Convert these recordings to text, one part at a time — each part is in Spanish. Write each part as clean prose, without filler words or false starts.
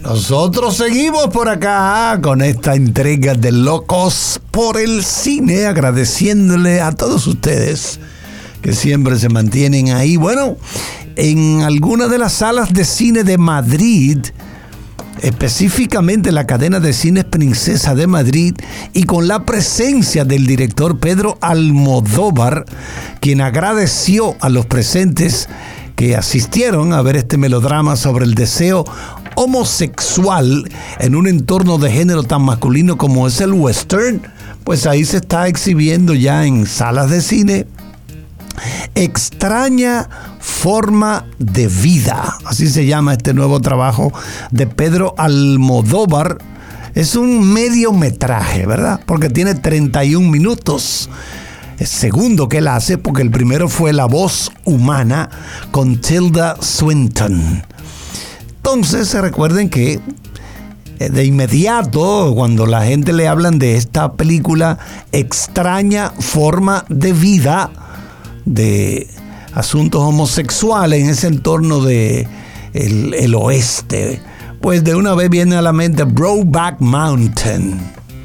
Nosotros seguimos por acá con esta entrega de Locos por el Cine, agradeciéndole a todos ustedes que siempre se mantienen ahí. Bueno, en algunas de las salas de cine de Madrid, específicamente la cadena de cines Princesa de Madrid, y con la presencia del director Pedro Almodóvar, quien agradeció a los presentes que asistieron a ver este melodrama sobre el deseo homosexual en un entorno de género tan masculino como es el western, pues ahí se está exhibiendo ya en salas de cine Extraña Forma de Vida, así se llama este nuevo trabajo de Pedro Almodóvar. Es un mediometraje, ¿verdad? Porque tiene 31 minutos. El segundo que él hace, porque el primero fue La Voz Humana con Tilda Swinton. Entonces, recuerden que de inmediato, cuando la gente le hablan de esta película Extraña Forma de Vida, de asuntos homosexuales en ese entorno de el oeste, pues de una vez viene a la mente Brokeback Mountain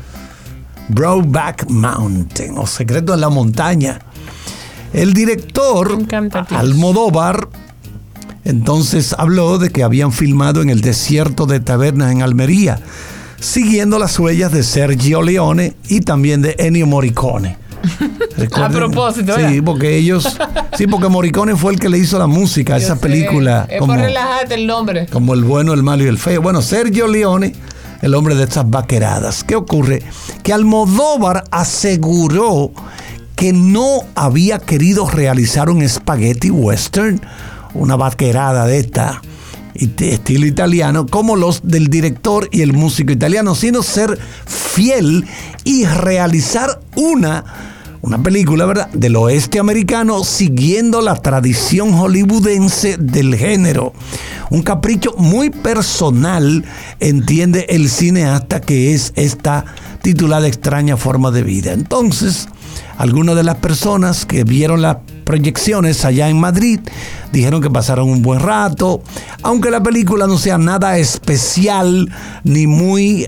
o Secreto en la Montaña. El director Almodóvar entonces habló de que habían filmado en el desierto de Tabernas en Almería, siguiendo las huellas de Sergio Leone y también de Ennio Morricone. A propósito, ¿verdad? Sí, porque Morricone fue el que le hizo la música a esa película. Es por relajarte el nombre. Como El Bueno, el Malo y el Feo. Bueno, Sergio Leone, el hombre de estas vaqueradas. ¿Qué ocurre? Que Almodóvar aseguró que no había querido realizar un spaghetti western, una vaquerada de esta estilo italiano, como los del director y el músico italiano, sino ser fiel y realizar una película, ¿verdad?, del oeste americano, siguiendo la tradición hollywoodense del género. Un capricho muy personal, entiende el cineasta, que es esta titulada Extraña Forma de Vida. Entonces, algunas de las personas que vieron las proyecciones allá en Madrid dijeron que pasaron un buen rato, aunque la película no sea nada especial ni muy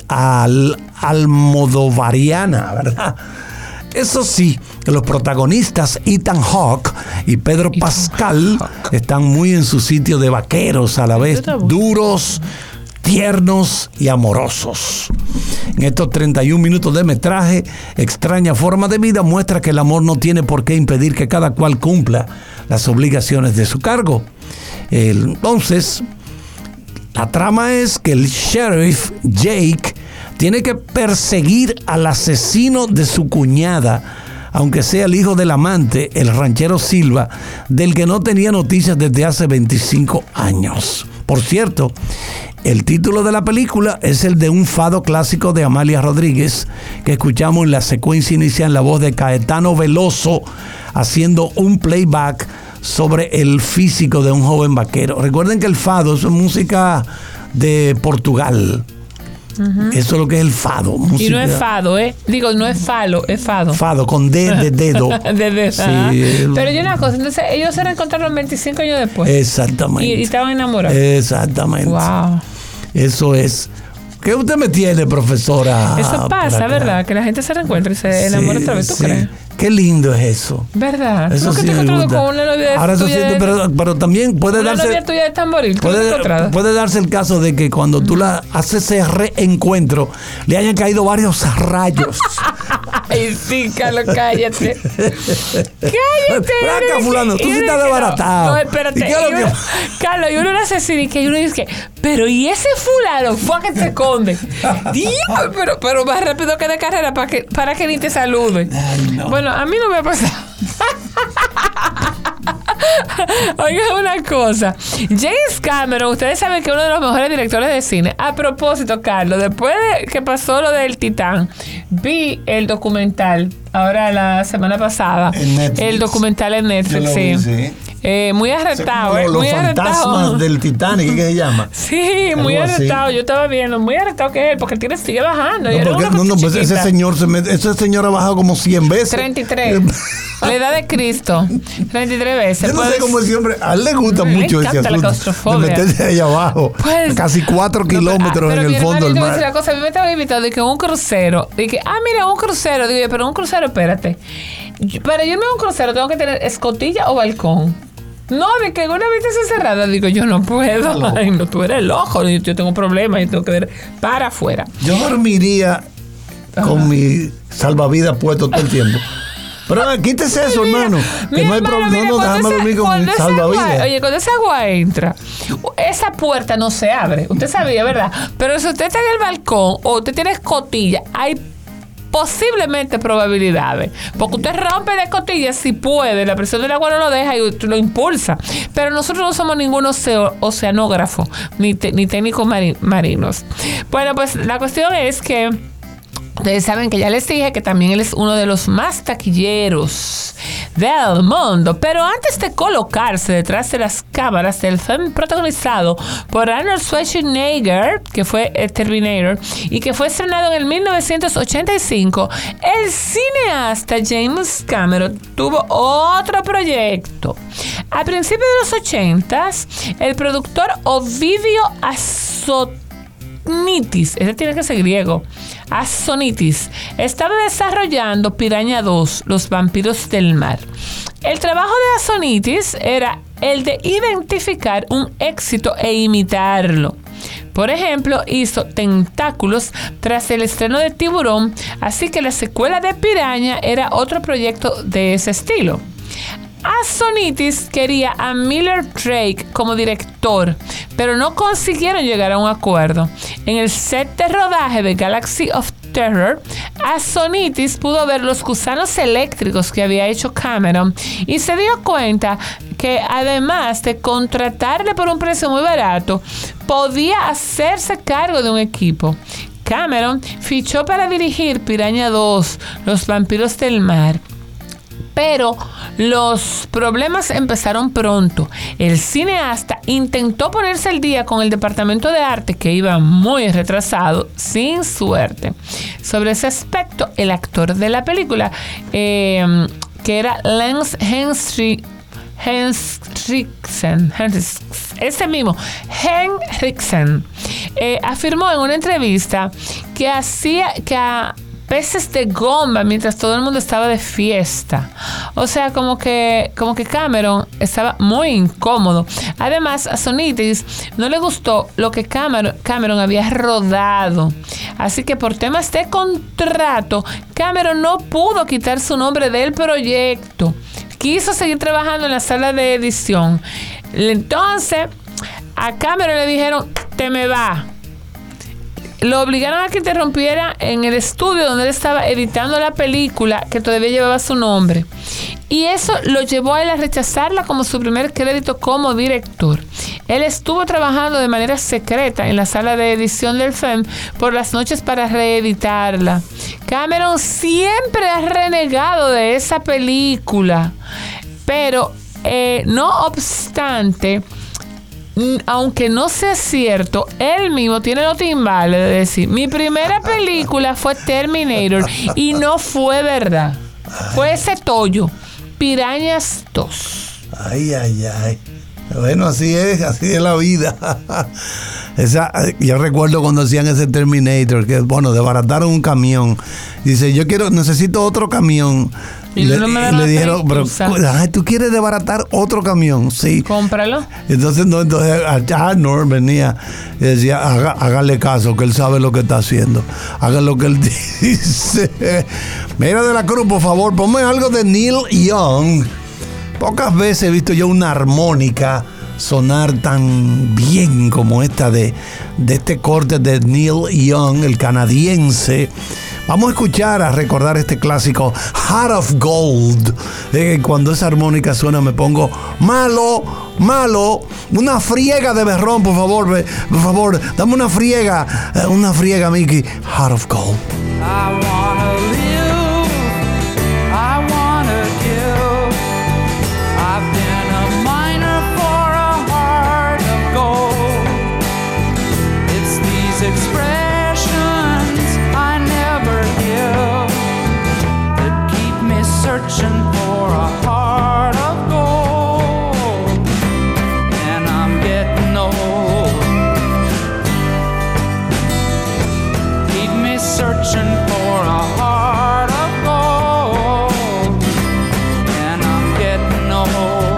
almodovariana, ¿verdad? Eso sí, los protagonistas Ethan Hawke y Pedro Pascal están muy en su sitio de vaqueros, a la vez duros, tiernos y amorosos. En estos 31 minutos de metraje, Extraña Forma de Vida muestra que el amor no tiene por qué impedir que cada cual cumpla las obligaciones de su cargo. Entonces, la trama es que el sheriff Jake tiene que perseguir al asesino de su cuñada, aunque sea el hijo del amante, el ranchero Silva, del que no tenía noticias desde hace 25 años. Por cierto, el título de la película es el de un fado clásico de Amalia Rodríguez, que escuchamos en la secuencia inicial en la voz de Caetano Veloso, haciendo un playback sobre el físico de un joven vaquero. Recuerden que el fado es música de Portugal. Uh-huh. Eso es lo que es el fado. Música. Y no es fado, ¿eh? Digo, no es falo, es fado. Fado, con D de dedo. De dedo. Sí. Pero yo una cosa, entonces ellos se reencontraron 25 años después. Exactamente. Y estaban enamorados. Exactamente. Wow. Eso es. ¿Qué usted me tiene, profesora? Eso pasa, ¿verdad? Que la gente se reencuentra y se enamora otra vez, ¿tú crees? Qué lindo es eso. ¿Verdad? Eso ¿Tú sí que te encontrado con una novia ahora eso sí, pero también puede una darse... Una novia tuya de Tamboril, puede darse el caso de que cuando tú la haces ese reencuentro, le hayan caído varios rayos. Ay, sí, Carlos, cállate. Cállate. Acá, fulano, tú sí estás desbaratado. No, espérate. Carlos, y uno le hace así, y uno dice, pero ¿y ese fulano fue a que se esconde? Dios, pero más rápido que de carrera para que ni te salude. Ay, no. Bueno, a mí no me ha pasado. Oiga una cosa, James Cameron, ustedes saben que es uno de los mejores directores de cine. A propósito, Carlos, después de que pasó lo del Titán, vi el documental ahora la semana pasada, el documental en Netflix, sí. muy arretado. Los muy fantasmas arretado del Titanic, ¿qué se llama? Sí, muy arretado. Yo estaba viendo, muy arretado que él, porque el sigue bajando. Pues ese señor ha bajado como 100 veces. 33. La edad de Cristo. 33 veces. Yo no sé cómo ese hombre, a él le gusta mucho ese asunto de meterse ahí abajo, casi 4 kilómetros en el fondo del mar. A mí me estaban invitando de que un crucero, de que, mira, un crucero. Digo, pero un crucero, espérate. Para irme a un crucero tengo que tener escotilla o balcón. No, de que una habitación cerrada. Digo, yo no puedo. Ay, no, tú eres loco. Yo tengo problemas y tengo que ver para afuera. Yo dormiría con mi salvavidas puesto todo el tiempo. Pero quítese eso, hermano. Que no hay problema. No, déjame dormir con mi salvavidas. Oye, cuando esa agua entra, esa puerta no se abre. Usted sabía, ¿verdad? Pero si usted está en el balcón o usted tiene escotilla, hay posiblemente probabilidades. Porque usted rompe la escotilla si puede, la presión del agua no lo deja y lo impulsa. Pero nosotros no somos ningún oceanógrafo ni técnicos marinos. Bueno, pues la cuestión es que ustedes saben que ya les dije que también él es uno de los más taquilleros del mundo. Pero antes de colocarse detrás de las cámaras del film protagonizado por Arnold Schwarzenegger, que fue Terminator, y que fue estrenado en el 1985, el cineasta James Cameron tuvo otro proyecto. A principios de los 80s, el productor Ovidio Assonitis, ese tiene que ser griego, Assonitis, estaba desarrollando Piraña 2, Los vampiros del mar. El trabajo de Assonitis era el de identificar un éxito e imitarlo. Por ejemplo, hizo Tentáculos tras el estreno de Tiburón, así que la secuela de Piraña era otro proyecto de ese estilo. Assonitis quería a Miller Drake como director, pero no consiguieron llegar a un acuerdo. En el set de rodaje de Galaxy of Terror, Assonitis pudo ver los gusanos eléctricos que había hecho Cameron y se dio cuenta que además de contratarle por un precio muy barato, podía hacerse cargo de un equipo. Cameron fichó para dirigir Piraña 2, Los vampiros del mar. Pero los problemas empezaron pronto. El cineasta intentó ponerse al día con el departamento de arte, que iba muy retrasado, sin suerte. Sobre ese aspecto, el actor de la película, que era Lance Henriksen, afirmó en una entrevista que a peces de goma mientras todo el mundo estaba de fiesta. O sea, como que Cameron estaba muy incómodo. Además, a Assonitis no le gustó lo que Cameron había rodado. Así que por temas de contrato, Cameron no pudo quitar su nombre del proyecto. Quiso seguir trabajando en la sala de edición. Entonces, a Cameron le dijeron, te me va. Lo obligaron a que interrumpiera en el estudio donde él estaba editando la película, que todavía llevaba su nombre. Y eso lo llevó a él a rechazarla como su primer crédito como director. Él estuvo trabajando de manera secreta en la sala de edición del film por las noches para reeditarla. Cameron siempre ha renegado de esa película. Pero, no obstante, aunque no sea cierto, él mismo tiene los timbales de decir, mi primera película fue Terminator y no fue verdad. Fue ese tollo, Pirañas 2. Ay. Bueno, así es la vida. Yo recuerdo cuando hacían ese Terminator, que desbarataron un camión. Dice, necesito otro camión. Y le dijeron, pero ¿tú quieres desbaratar otro camión? Sí. Cómpralo. Entonces Arnold venía y decía, hágale caso, que él sabe lo que está haciendo. Haga lo que él dice. Mira, de la Cruz, por favor, ponme algo de Neil Young. Pocas veces he visto yo una armónica sonar tan bien como esta de este corte de Neil Young, el canadiense. Vamos a escuchar, a recordar este clásico Heart of Gold. Cuando esa armónica suena me pongo malo. Una friega de berrón, por favor, dame una friega, Mickey. Heart of Gold. I wanna live, I wanna give. I've been a searching for a heart of gold, and I'm getting old.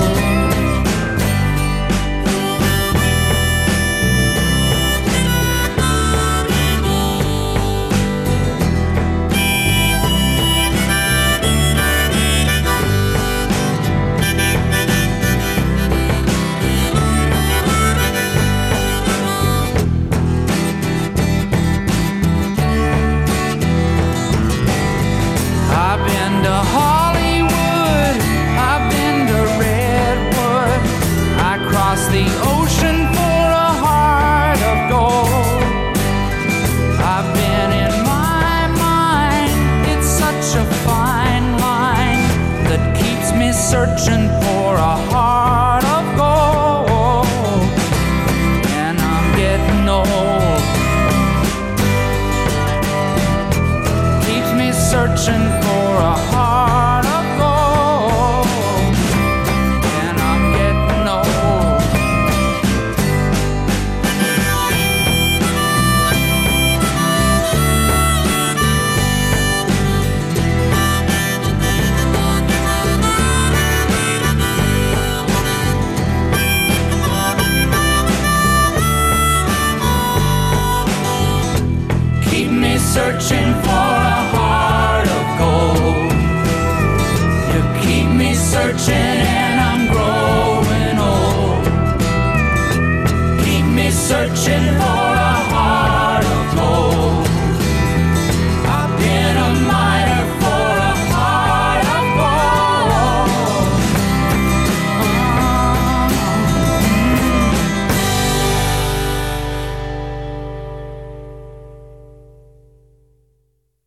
I've been to Hollywood, I've been to Redwood, I crossed the ocean for a heart of gold. I've been in my mind, it's such a fine line that keeps me searching for a heart of gold, and I'm getting old. Keeps me searching for a heart of gold, and I'm getting old. Keep me searching